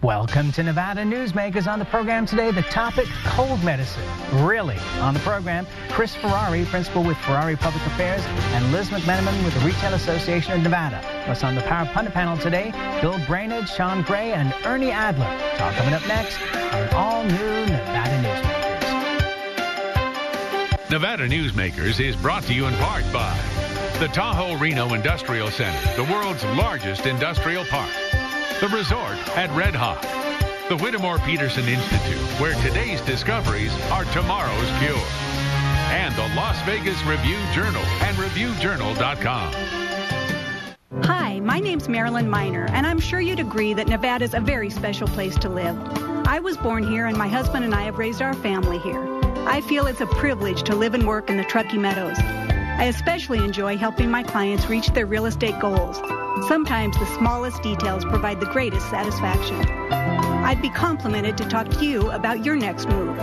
Welcome to Nevada Newsmakers. On the program today, the topic, cold medicine. Really? On the program, Chris Ferrari, principal with Ferrari Public Affairs, and Liz McMenamin with the Retail Association of Nevada. Plus on the Power Pundit panel today, Bill Brainerd, Sean Gray, and Ernie Adler. It's all coming up next on all new Nevada Newsmakers. Nevada Newsmakers is brought to you in part by the Tahoe Reno Industrial Center, the world's largest industrial park. The Resort at Red Hawk. The Whittemore Peterson Institute, where today's discoveries are tomorrow's cure. And the Las Vegas Review-Journal and ReviewJournal.com. Hi, my name's Marilyn Miner, and I'm sure you'd agree that Nevada's a very special place to live. I was born here, and my husband and I have raised our family here. I feel it's a privilege to live and work in the Truckee Meadows. I especially enjoy helping my clients reach their real estate goals. Sometimes the smallest details provide the greatest satisfaction. I'd be complimented to talk to you about your next move.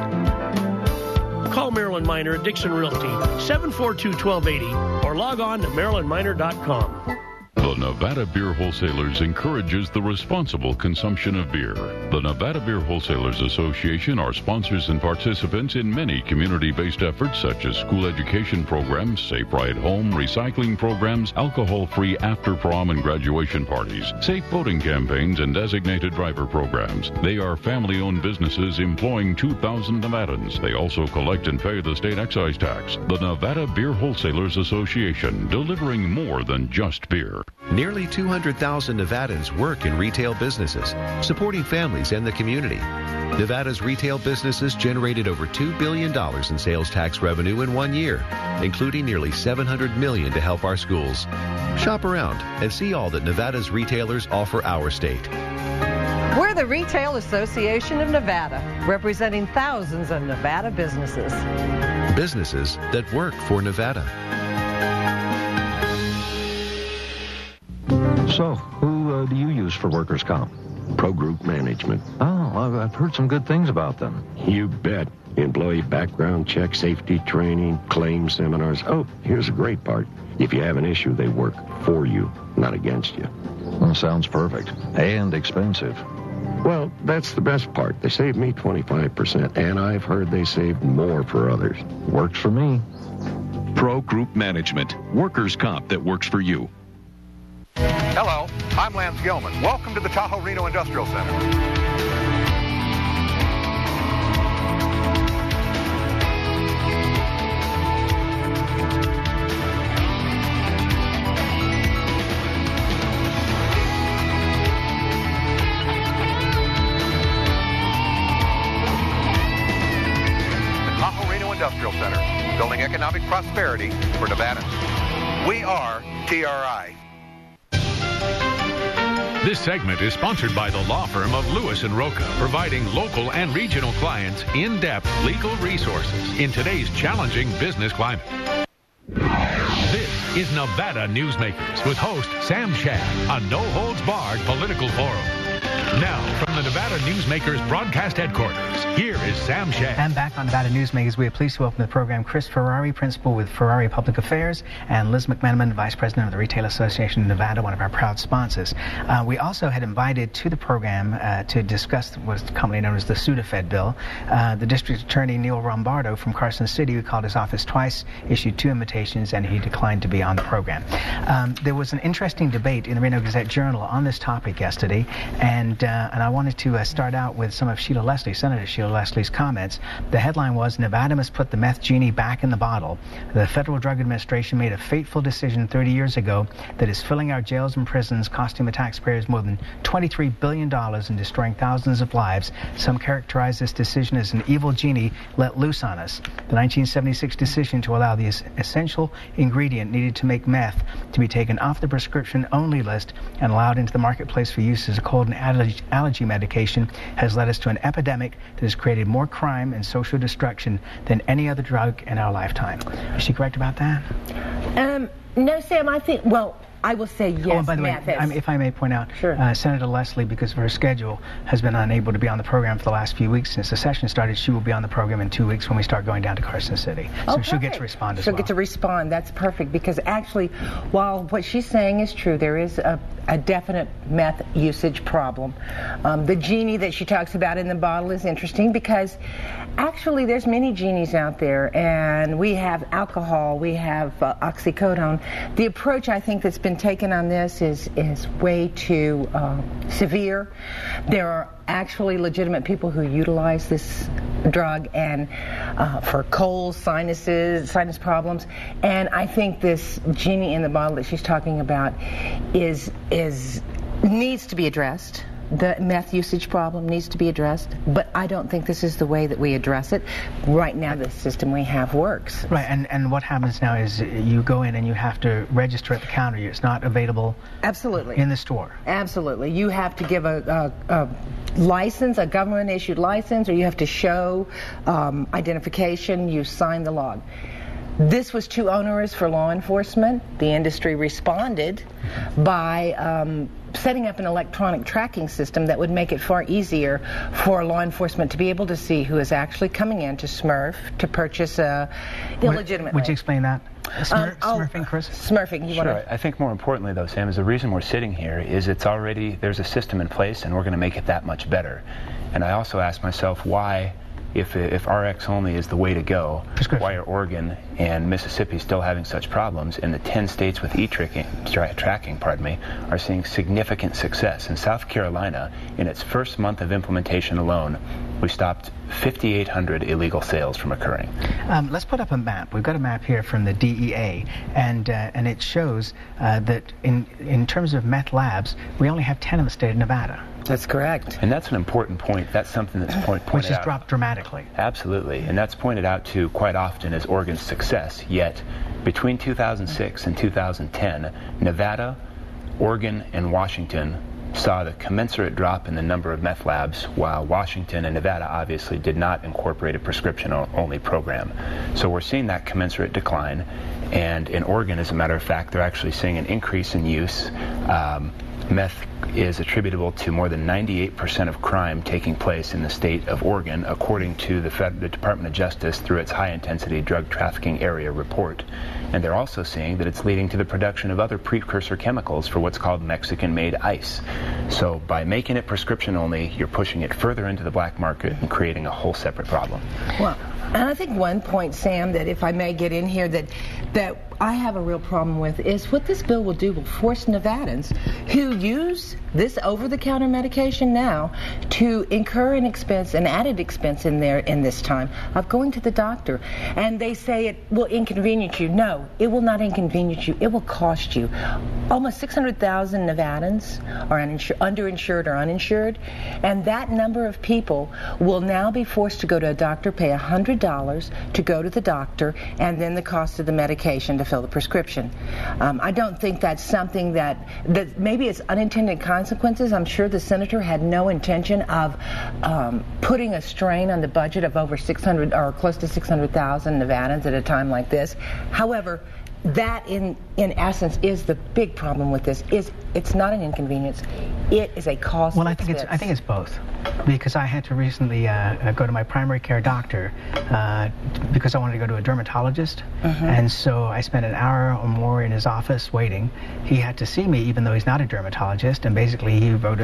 Call Marilyn Miner at Dixon Realty, 742-1280, or log on to marilynminer.com. The Nevada Beer Wholesalers encourages the responsible consumption of beer. The Nevada Beer Wholesalers Association are sponsors and participants in many community-based efforts such as school education programs, Safe Ride Home, recycling programs, alcohol-free after-prom and graduation parties, safe boating campaigns, and designated driver programs. They are family-owned businesses employing 2,000 Nevadans. They also collect and pay the state excise tax. The Nevada Beer Wholesalers Association, delivering more than just beer. Nearly 200,000 Nevadans work in retail businesses, supporting families and the community. Nevada's retail businesses generated over $2 billion in sales tax revenue in 1 year, including nearly $700 million to help our schools. Shop around and see all that Nevada's retailers offer our state. We're the Retail Association of Nevada, representing thousands of Nevada businesses. Businesses that work for Nevada. So, who do you use for workers' comp? Pro Group Management. Oh, I've heard some good things about them. You bet. Employee background check, safety training, claim seminars. Oh, here's the great part. If you have an issue, they work for you, not against you. Well, sounds perfect. And expensive. Well, that's the best part. They saved me 25%, and I've heard they saved more for others. Works for me. Pro Group Management. Workers' comp that works for you. Hello, I'm Lance Gilman. Welcome to the Tahoe Reno Industrial Center. Industrial Center, building economic prosperity for Nevadans. We are TRI. This segment is sponsored by the law firm of Lewis & Roca, providing local and regional clients in-depth legal resources in today's challenging business climate. This is Nevada Newsmakers with host Sam Shad, a no-holds-barred political forum. Now, from the Nevada Newsmakers broadcast headquarters, here is Sam Shad. And back on Nevada Newsmakers, we are pleased to welcome to the program Chris Ferrari, principal with Ferrari Public Affairs, and Liz McMenamin, vice president of the Retail Association of Nevada, one of our proud sponsors. We also had invited to the program to discuss what's commonly known as the Sudafed bill. The district attorney, Neil Rombardo from Carson City, who called his office twice, issued 2 invitations, and he declined to be on the program. There was an interesting debate in the Reno Gazette-Journal on this topic yesterday, and I wanted to start out with some of Senator Sheila Leslie's comments. The headline was, Nevada must put the meth genie back in the bottle. The Federal Drug Administration made a fateful decision 30 years ago that is filling our jails and prisons, costing the taxpayers more than $23 billion and destroying thousands of lives. Some characterize this decision as an evil genie let loose on us. The 1976 decision to allow the essential ingredient needed to make meth to be taken off the prescription-only list and allowed into the marketplace for use as a cold and allergy medication has led us to an epidemic that has created more crime and social destruction than any other drug in our lifetime. Is she correct about that? No, Sam, I think, well, I will say yes. Oh, and by the way, if I may point out, Senator Leslie, because of her schedule, has been unable to be on the program for the last few weeks. Since the session started, she will be on the program in 2 weeks when we start going down to Carson City. So she'll get to respond as well. She'll get to respond. That's perfect, because actually, while what she's saying is true, there is a definite meth usage problem. The genie that she talks about in the bottle is interesting because actually there's many genies out there, and we have alcohol, we have oxycodone. The approach I think that's been taken on this is way too severe. There are actually legitimate people who utilize this drug and for colds, sinus problems, and I think this genie in the bottle that she's talking about needs to be addressed. The meth usage problem needs to be addressed, but I don't think this is the way that we address it. Right now, the system we have works. Right, and what happens now is you go in and you have to register at the counter. It's not available in the store. Absolutely. You have to give a license, a government-issued license, or you have to show identification. You sign the log. This was too onerous for law enforcement. The industry responded by setting up an electronic tracking system that would make it far easier for law enforcement to be able to see who is actually coming in to Smurf to purchase illegitimately. Would you explain that? Smurfing, Chris? Smurfing. Sure. I think more importantly, though, Sam, is the reason we're sitting here is there's a system in place, and we're going to make it that much better. And I also ask myself why, if RX only is the way to go, why are Oregon and Mississippi still having such problems, and the 10 states with tracking, are seeing significant success? In South Carolina, in its first month of implementation alone, we stopped 5,800 illegal sales from occurring. Let's put up a map. We've got a map here from the DEA, and it shows that in terms of meth labs, we only have 10 in the state of Nevada. That's correct. And that's an important point. That's something that's pointed out. Which has dropped dramatically. Absolutely. And that's pointed out to quite often as Oregon's success. Yet, between 2006 and 2010, Nevada, Oregon, and Washington saw the commensurate drop in the number of meth labs, while Washington and Nevada obviously did not incorporate a prescription-only program. So we're seeing that commensurate decline. And in Oregon, as a matter of fact, they're actually seeing an increase in use. Meth is attributable to more than 98% of crime taking place in the state of Oregon, according to the Department of Justice through its high-intensity drug trafficking area report. And they're also seeing that it's leading to the production of other precursor chemicals for what's called Mexican-made ice. So by making it prescription only, you're pushing it further into the black market and creating a whole separate problem. Well, and I think one point, Sam, that if I may get in here, that I have a real problem with is what this bill will do will force Nevadans who use this over-the-counter medication now to incur an added expense in this time of going to the doctor. And they say it will inconvenience you. No, it will not inconvenience you. It will cost you. Almost 600,000 Nevadans are underinsured or uninsured, and that number of people will now be forced to go to a doctor, pay $100 to go to the doctor, and then the cost of the medication to fill the prescription. I don't think that's something that maybe it's unintended consequences. I'm sure the senator had no intention of putting a strain on the budget of over 600 or close to 600,000 Nevadans at a time like this. However, that in essence is the big problem with this. It's not an inconvenience. It is a cost. Well, I think it's both, because I had to recently go to my primary care doctor because I wanted to go to a dermatologist, and so I spent an hour or more in his office waiting. He had to see me even though he's not a dermatologist, and basically he wrote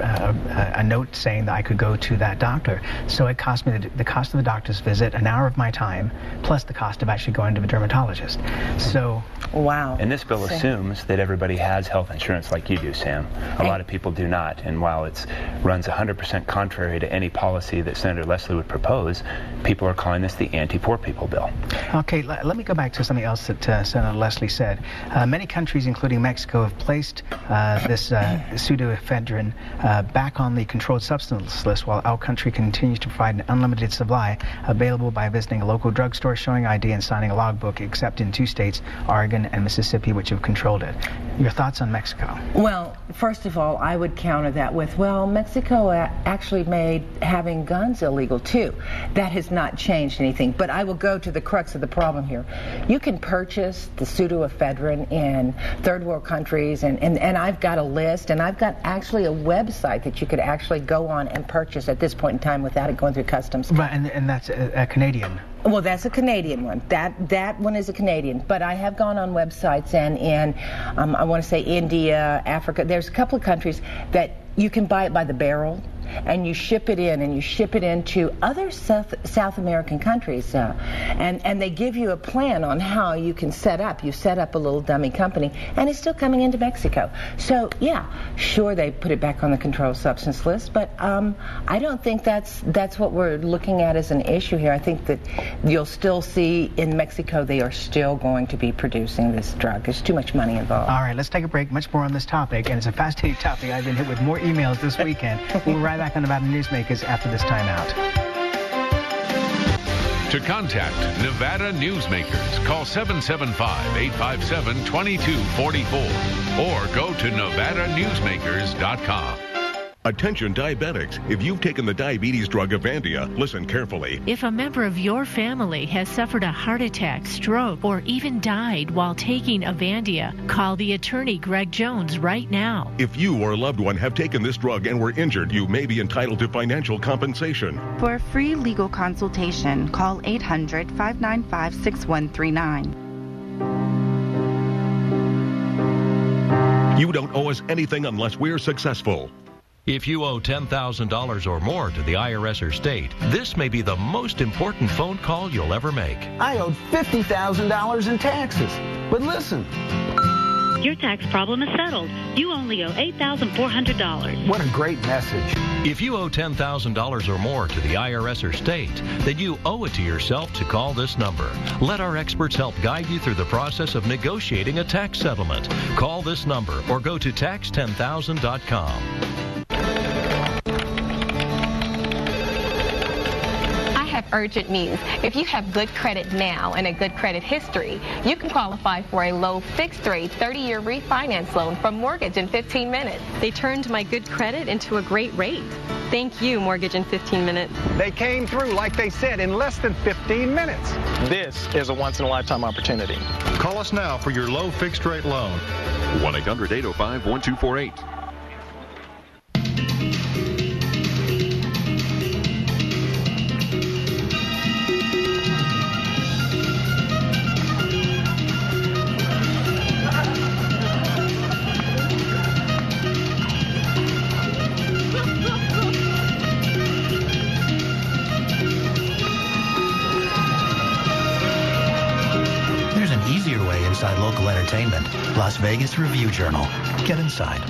a note saying that I could go to that doctor. So it cost me the cost of the doctor's visit, an hour of my time, plus the cost of actually going to the dermatologist. So wow. And this bill assumes that everybody has health insurance like you do, Sam. A lot of people do not, and while it runs 100% contrary to any policy that Senator Leslie would propose, people are calling this the anti-poor people bill. Okay, let me go back to something else that Senator Leslie said. Many countries, including Mexico, have placed this pseudoephedrine back on the controlled substance list, while our country continues to provide an unlimited supply available by visiting a local drugstore, showing ID, and signing a logbook, except in 2 states, Oregon and Mississippi, which have controlled it. Your thoughts on Mexico? Well, first of all, I would counter that with, well, Mexico actually made having guns illegal too. That has not changed anything. But I will go to the crux of the problem here. You can purchase the pseudoephedrine in third world countries, and I've got a list, and I've got actually a website that you could actually go on and purchase at this point in time without it going through customs. Right, and that's a Canadian. Well, that's a Canadian one. That one is a Canadian. But I have gone on websites and in, I want to say India, Africa. There's a couple of countries that you can buy it by the barrel, and you ship it in, and you ship it into other South American countries, and they give you a plan on how you can set up. You set up a little dummy company, and it's still coming into Mexico. So yeah, sure, they put it back on the controlled substance list, but I don't think that's what we're looking at as an issue here. I think that you'll still see in Mexico they are still going to be producing this drug. There's too much money involved. All right, let's take a break. Much more on this topic, and it's a fascinating topic. I've been hit with more emails this weekend. We'll be right back on Nevada Newsmakers after this timeout. To contact Nevada Newsmakers, call 775-857-2244 or go to NevadaNewsmakers.com. Attention diabetics, if you've taken the diabetes drug Avandia, listen carefully. If a member of your family has suffered a heart attack, stroke, or even died while taking Avandia, call the attorney Greg Jones right now. If you or a loved one have taken this drug and were injured, you may be entitled to financial compensation. For a free legal consultation, call 800-595-6139. You don't owe us anything unless we're successful. If you owe $10,000 or more to the IRS or state, this may be the most important phone call you'll ever make. I owed $50,000 in taxes. But listen. Your tax problem is settled. You only owe $8,400. What a great message. If you owe $10,000 or more to the IRS or state, then you owe it to yourself to call this number. Let our experts help guide you through the process of negotiating a tax settlement. Call this number or go to tax10000.com. Urgent news. If you have good credit now and a good credit history, you can qualify for a low fixed rate 30-year refinance loan from Mortgage in 15 Minutes. They turned my good credit into a great rate. Thank you, Mortgage in 15 Minutes. They came through, like they said, in less than 15 minutes. This is a once-in-a-lifetime opportunity. Call us now for your low fixed rate loan. 1-800-805-1248. Inside local entertainment, Las Vegas Review Journal. Get inside.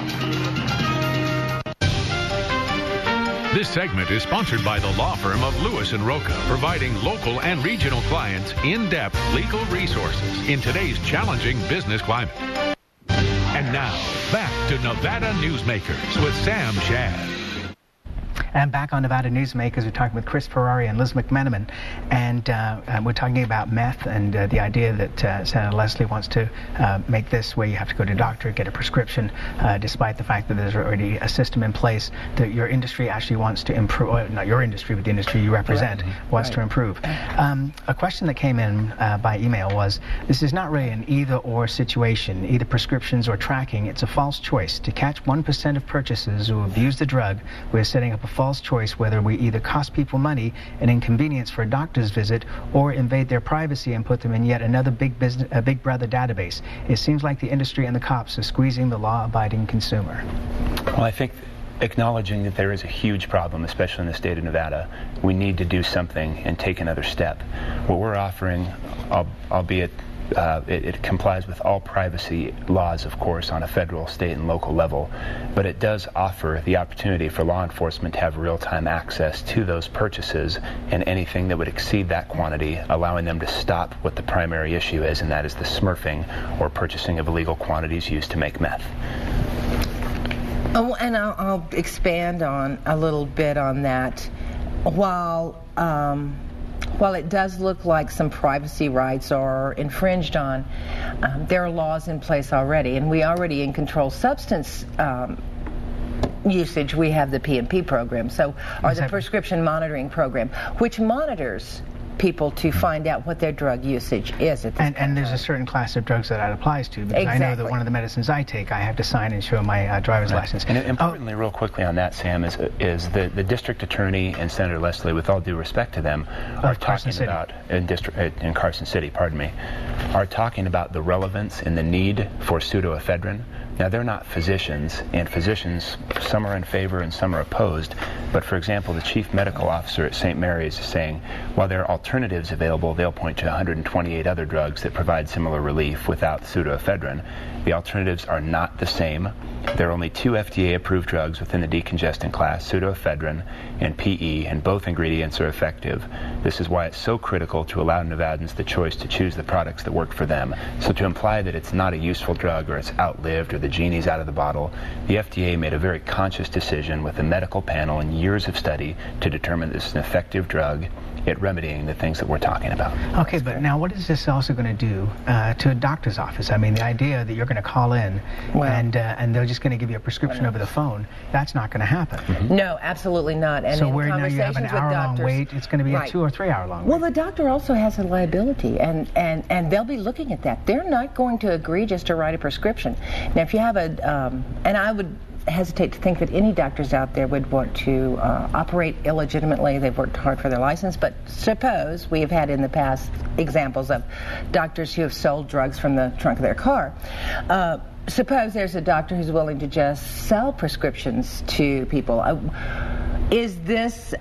This segment is sponsored by the law firm of Lewis & Roca, providing local and regional clients in-depth legal resources in today's challenging business climate. And now, back to Nevada Newsmakers with Sam Shad. And back on Nevada Newsmakers, we're talking with Chris Ferrari and Liz McMenamin, and we're talking about meth and the idea that Senator Leslie wants to make this where you have to go to a doctor, get a prescription, despite the fact that there's already a system in place that your industry actually wants to improve, or not your industry, but the industry you represent wants to improve. A question that came in by email was, this is not really an either-or situation, either prescriptions or tracking. It's a false choice. To catch 1% of purchasers who abuse the drug, we're setting up a false choice whether we either cost people money and inconvenience for a doctor's visit or invade their privacy and put them in yet another big brother database. It seems like the industry and the cops are squeezing the law-abiding consumer. Well, I think acknowledging that there is a huge problem, especially in the state of Nevada, we need to do something and take another step. What we're offering, albeit it complies with all privacy laws, of course, on a federal, state, and local level, but it does offer the opportunity for law enforcement to have real-time access to those purchases and anything that would exceed that quantity, allowing them to stop what the primary issue is, and that is the smurfing or purchasing of illegal quantities used to make meth. Oh, and I'll expand on a little bit on that. While while it does look like some privacy rights are infringed on, there are laws in place already, and we already in controlled substance usage. We have the PMP program, or the prescription monitoring program, which monitors people to find out what their drug usage is at this point. And there's a certain class of drugs that applies to, because I know that one of the medicines I take, I have to sign and show my driver's license. And importantly, real quickly on that, Sam, is the district attorney and Senator Leslie, with all due respect to them, are talking about in Carson City, are talking about the relevance and the need for pseudoephedrine. Now, they're not physicians, and physicians, some are in favor and some are opposed. But, for example, the chief medical officer at St. Mary's is saying, while there are alternatives available, they'll point to 128 other drugs that provide similar relief without pseudoephedrine. The alternatives are not the same. There are only 2 FDA-approved drugs within the decongestant class, pseudoephedrine and PE, and both ingredients are effective. This is why it's so critical to allow Nevadans the choice to choose the products that work for them. So to imply that it's not a useful drug or it's outlived or the genie's out of the bottle, the FDA made a very conscious decision with a medical panel and years of study to determine this is an effective drug at remedying the things that we're talking about. Okay, but now what is this also going to do to a doctor's office? I mean, the idea that you're going to call in and they're just going to give you a prescription over the phone, that's not going to happen. Mm-hmm. No, absolutely not. And so where now you have an hour-long wait, it's going to be a 2 or 3 hour long wait. Well, the doctor also has a liability, and they'll be looking at that. They're not going to agree just to write a prescription. Now, if you have and I would hesitate to think that any doctors out there would want to operate illegitimately. They've worked hard for their license, but suppose we have had in the past examples of doctors who have sold drugs from the trunk of their car. Suppose there's a doctor who's willing to just sell prescriptions to people. Is this...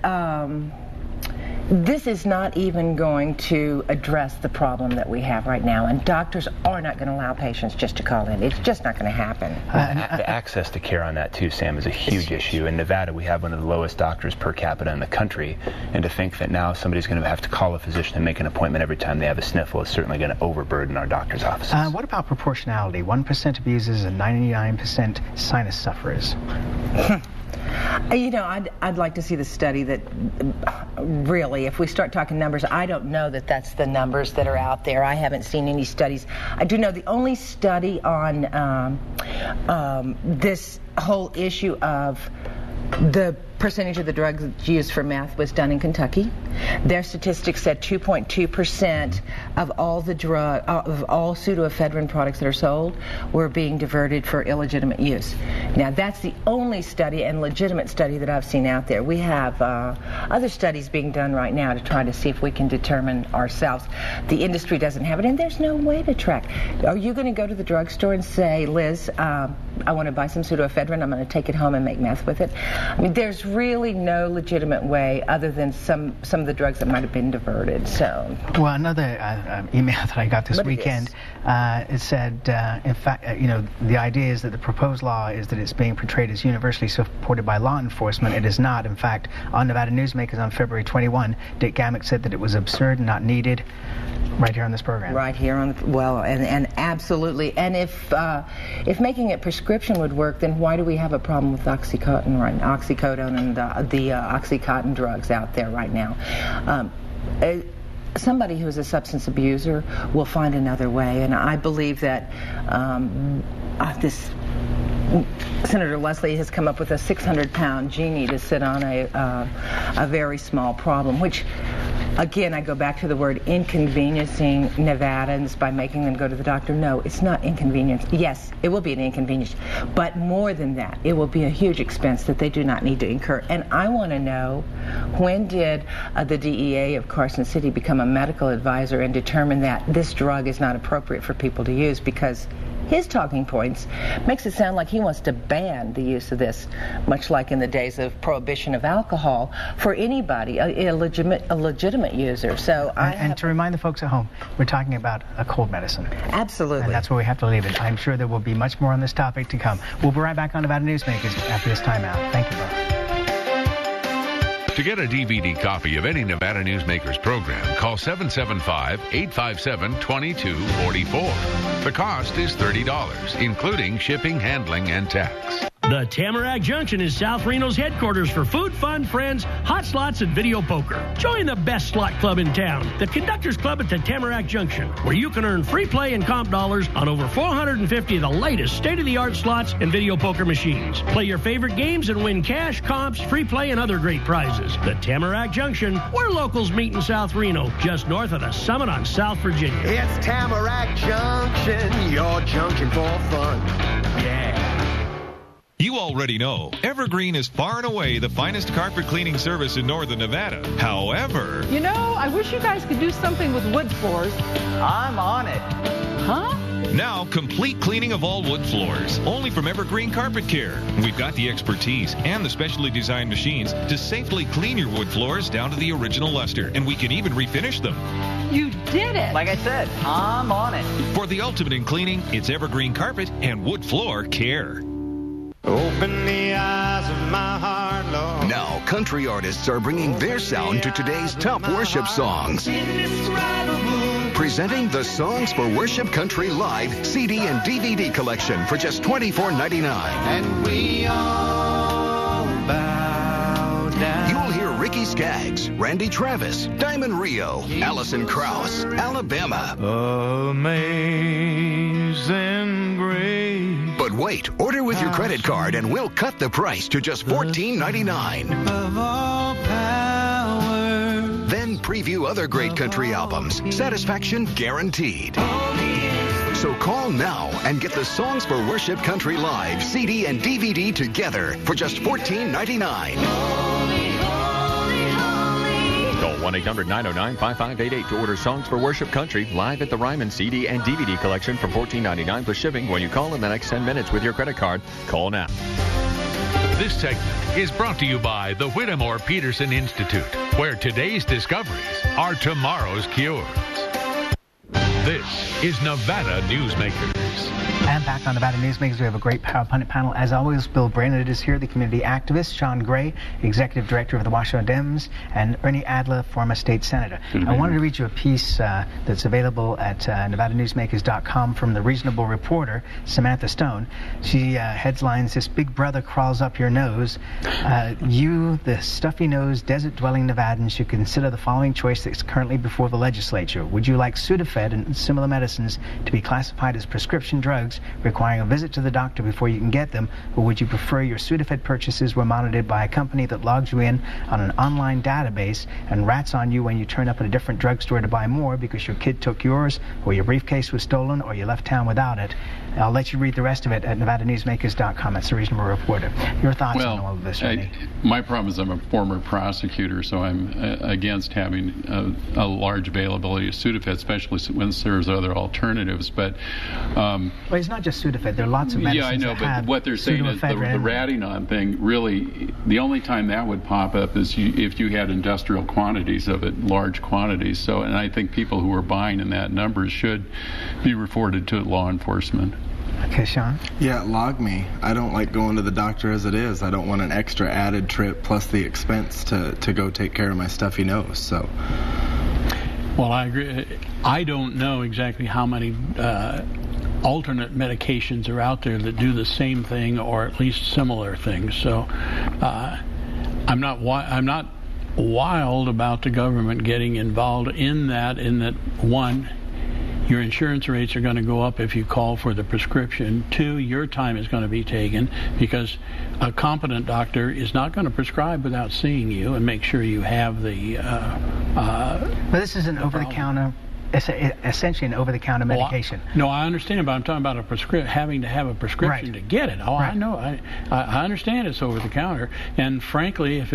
This is not even going to address the problem that we have right now, and doctors are not going to allow patients just to call in. It's just not going to happen. The access to care on that, too, Sam, is a huge issue. In Nevada, we have one of the lowest doctors per capita in the country, and to think that now somebody's going to have to call a physician and make an appointment every time they have a sniffle is certainly going to overburden our doctor's offices. What about proportionality? 1% abusers and 99% sinus sufferers. You know, I'd like to see the study that really, if we start talking numbers, I don't know that that's the numbers that are out there. I haven't seen any studies. I do know the only study on this whole issue of the percentage of the drugs used for meth was done in Kentucky. Their statistics said 2.2% of all pseudoephedrine products that are sold were being diverted for illegitimate use. Now, that's the only study and legitimate study that I've seen out there. We have other studies being done right now to try to see if we can determine ourselves. The industry doesn't have it, and there's no way to track. Are you going to go to the drugstore and say, Liz, I want to buy some pseudoephedrine, I'm going to take it home and make meth with it? I mean, there's really no legitimate way other than some of the drugs that might have been diverted. So, well, another email that I got this weekend, it said, in fact, the idea is that the proposed law is that it's being portrayed as universally supported by law enforcement. It is not. In fact, on Nevada Newsmakers on February 21, Dick Gamak said that it was absurd and not needed. Right here on this program. Right here on and absolutely. And if making it prescription would work, then why do we have a problem with Oxycontin right now? Oxycodone and the Oxycontin drugs out there right now? Somebody who is a substance abuser will find another way, and I believe that Senator Leslie has come up with a 600-pound genie to sit on a very small problem, which, again, I go back to the word inconveniencing Nevadans by making them go to the doctor. No, it's not inconvenience. Yes, it will be an inconvenience, but more than that, it will be a huge expense that they do not need to incur. And I want to know, when did the DEA of Carson City become a medical advisor and determine that this drug is not appropriate for people to use? Because his talking points makes it sound like he wants to ban the use of this, much like in the days of prohibition of alcohol, for anybody, a legitimate user. So and to remind the folks at home, we're talking about a cold medicine. Absolutely. And that's where we have to leave it. I'm sure there will be much more on this topic to come. We'll be right back on Nevada Newsmakers after this timeout. Thank you both. To get a DVD copy of any Nevada Newsmakers program, call 775-857-2244. The cost is $30, including shipping, handling, and tax. The Tamarack Junction is South Reno's headquarters for food, fun, friends, hot slots, and video poker. Join the best slot club in town, the Conductors Club at the Tamarack Junction, where you can earn free play and comp dollars on over 450 of the latest state-of-the-art slots and video poker machines. Play your favorite games and win cash, comps, free play, and other great prizes. The Tamarack Junction, where locals meet in South Reno, just north of the Summit on South Virginia. It's Tamarack Junction, your junction for fun. Yeah. You already know, Evergreen is far and away the finest carpet cleaning service in northern Nevada. However... You know, I wish you guys could do something with wood floors. I'm on it. Huh? Now, complete cleaning of all wood floors, only from Evergreen Carpet Care. We've got the expertise and the specially designed machines to safely clean your wood floors down to the original luster, and we can even refinish them. You did it! Like I said, I'm on it. For the ultimate in cleaning, it's Evergreen Carpet and Wood Floor Care. Open the eyes of my heart, Lord. Now, country artists are bringing their sound to today's top worship songs. Presenting the Songs for Worship Country Live CD and DVD collection for just $24.99. And we all bow down. You'll hear Ricky Skaggs, Randy Travis, Diamond Rio, Alison Krauss, Alabama. Amazing grace. But wait, order with your credit card and we'll cut the price to just $14.99. Of all power. Then preview other great country albums. Satisfaction guaranteed. So call now and get the Songs for Worship Country Live CD and DVD together for just $14.99. Call 1-800-909-5588 to order Songs for Worship Country live at the Ryman CD and DVD collection for $14.99 plus shipping when you call in the next 10 minutes with your credit card. Call now. This segment is brought to you by the Whittemore Peterson Institute, where today's discoveries are tomorrow's cures. This is Nevada Newsmakers. And back on Nevada Newsmakers, we have a great Power Pundit panel. As always, Bill Brainerd is here, the community activist, Sean Gray, Executive Director of the Washoe Dems, and Ernie Adler, former state senator. Mm-hmm. I wanted to read you a piece that's available at NevadaNewsmakers.com from the reasonable reporter, Samantha Stone. She headlines, "This big brother crawls up your nose. You, the stuffy-nosed, desert-dwelling Nevadan, should consider the following choice that's currently before the legislature. Would you like Sudafed and similar medicines to be classified as prescription drugs requiring a visit to the doctor before you can get them, or would you prefer your Sudafed purchases were monitored by a company that logs you in on an online database and rats on you when you turn up at a different drugstore to buy more because your kid took yours, or your briefcase was stolen, or you left town without it?" I'll let you read the rest of it at NevadaNewsmakers.com. That's the reasonable reporter. Your thoughts on all of this, Ernie? My problem is I'm a former prosecutor, so I'm against having a large availability of Sudafed, especially when there's other alternatives. But well, it's not just Sudafed. There are lots of medicines. Yeah, I know, but what they're saying is the ratting on thing, really, the only time that would pop up is if you had industrial quantities of it, large quantities. So, and I think people who are buying in that numbers should be reported to law enforcement. Okay, Sean? Yeah, log me. I don't like going to the doctor as it is. I don't want an extra added trip plus the expense to go take care of my stuffy nose, so... Well, I agree. I don't know exactly how many alternate medications are out there that do the same thing or at least similar things. So I'm not wild about the government getting involved in that, one, your insurance rates are going to go up if you call for the prescription. Two, your time is going to be taken because a competent doctor is not going to prescribe without seeing you and make sure you have the... But this is an over-the-counter... essentially an over-the-counter medication. No, I understand, but I'm talking about having to have a prescription to get it. Oh, right. I know. I understand it's over-the-counter, and frankly, if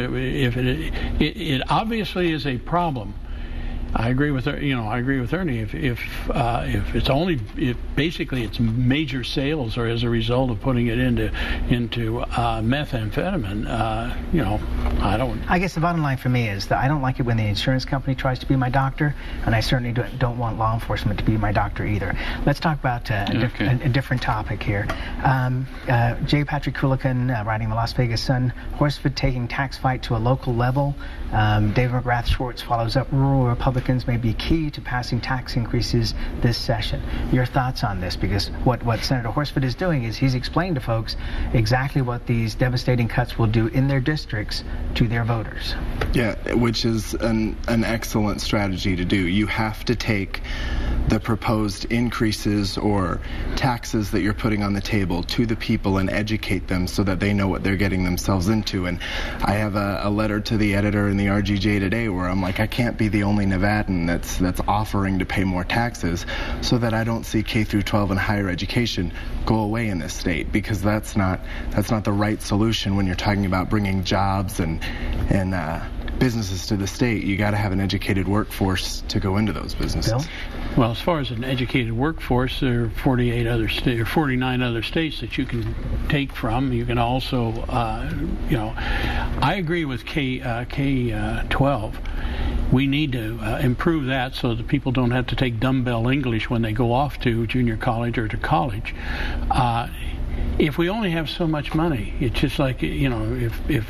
it obviously is a problem. I agree with Ernie. If it's only basically it's major sales or as a result of putting it into methamphetamine, I don't. I guess the bottom line for me is that I don't like it when the insurance company tries to be my doctor, and I certainly don't want law enforcement to be my doctor either. Let's talk about a different topic here. J. Patrick Coolican, writing the Las Vegas Sun, Horsford taking tax fight to a local level. David McGrath Schwartz follows up. Rural Republican Republicans may be key to passing tax increases this session. Your thoughts on this? Because what Senator Horsford is doing is he's explained to folks exactly what these devastating cuts will do in their districts to their voters. Yeah, which is an excellent strategy to do. You have to take the proposed increases or taxes that you're putting on the table to the people and educate them so that they know what they're getting themselves into. And I have a letter to the editor in the RGJ today where I'm like, I can't be the only Nevadan that's offering to pay more taxes, so that I don't see K through 12 and higher education go away in this state, because that's not the right solution when you're talking about bringing jobs and businesses to the state. You got to have an educated workforce to go into those businesses. Bill? Well, as far as an educated workforce, there are 49 other states that you can take from. You can also, I agree with K-12. We need to improve that so that people don't have to take dumbbell English when they go off to junior college or to college. If we only have so much money, it's just like, if you have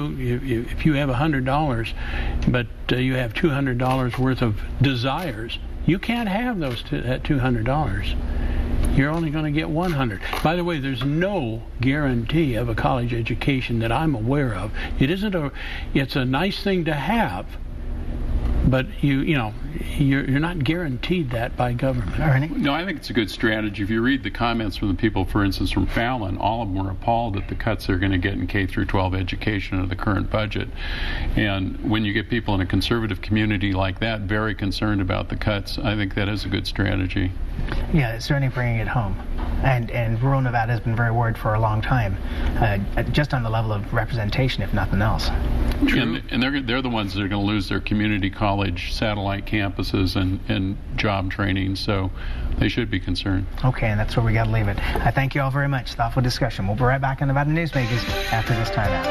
$100, but you have $200 worth of desires, you can't have those at $200. You're only going to get $100. By the way, there's no guarantee of a college education that I'm aware of. It's a nice thing to have, but you're not guaranteed that by government. Ernie? No, I think it's a good strategy. If you read the comments from the people, for instance, from Fallon, all of them were appalled at the cuts they're going to get in K through 12 education under the current budget. And when you get people in a conservative community like that very concerned about the cuts, I think that is a good strategy. Yeah, it's certainly bringing it home. And rural Nevada has been very worried for a long time, just on the level of representation, if nothing else. True. And they're the ones that are going to lose their community college satellite campuses and job training, so they should be concerned. Okay, and that's where we got to leave it. I thank you all very much. Thoughtful discussion. We'll be right back on Nevada Newsmakers after this time out.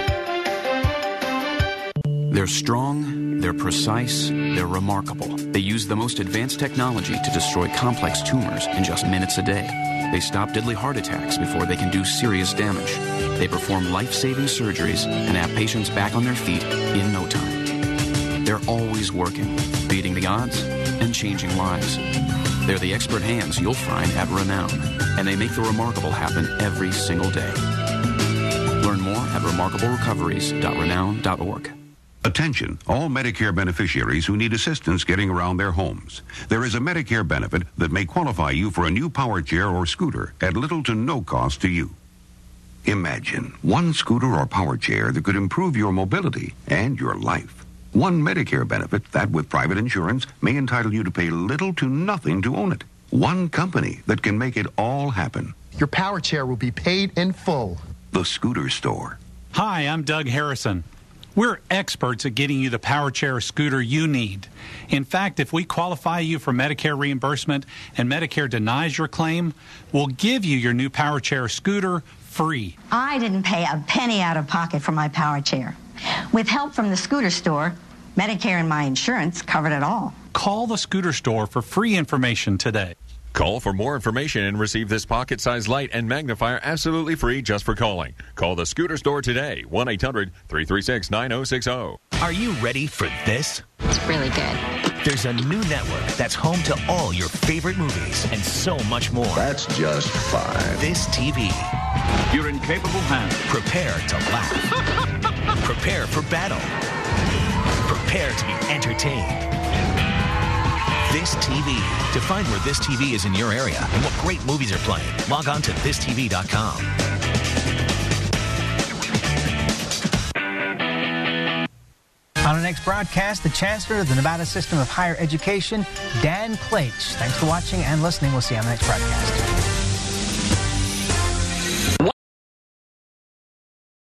They're strong, they're precise, they're remarkable. They use the most advanced technology to destroy complex tumors in just minutes a day. They stop deadly heart attacks before they can do serious damage. They perform life-saving surgeries and have patients back on their feet in no time. They're always working, beating the odds and changing lives. They're the expert hands you'll find at Renown, and they make the remarkable happen every single day. Learn more at remarkablerecoveries.renown.org. Attention, all Medicare beneficiaries who need assistance getting around their homes. There is a Medicare benefit that may qualify you for a new power chair or scooter at little to no cost to you. Imagine one scooter or power chair that could improve your mobility and your life. One Medicare benefit that, with private insurance, may entitle you to pay little to nothing to own it. One company that can make it all happen. Your power chair will be paid in full. The Scooter Store. Hi, I'm Doug Harrison. We're experts at getting you the power chair or scooter you need. In fact, if we qualify you for Medicare reimbursement and Medicare denies your claim, we'll give you your new power chair or scooter free. I didn't pay a penny out of pocket for my power chair. With help from the Scooter Store, Medicare and my insurance covered it all. Call the Scooter Store for free information today. Call for more information and receive this pocket-sized light and magnifier absolutely free just for calling. Call the Scooter Store today, 1-800-336-9060. Are you ready for this? It's really good. There's a new network that's home to all your favorite movies and so much more. That's just fine. This TV. You're in capable hands. Prepare to laugh. Prepare for battle. Prepare to be entertained. This TV. To find where This TV is in your area and what great movies are playing, log on to thistv.com. On our next broadcast, the Chancellor of the Nevada System of Higher Education, Dan Plage. Thanks for watching and listening. We'll see you on the next broadcast.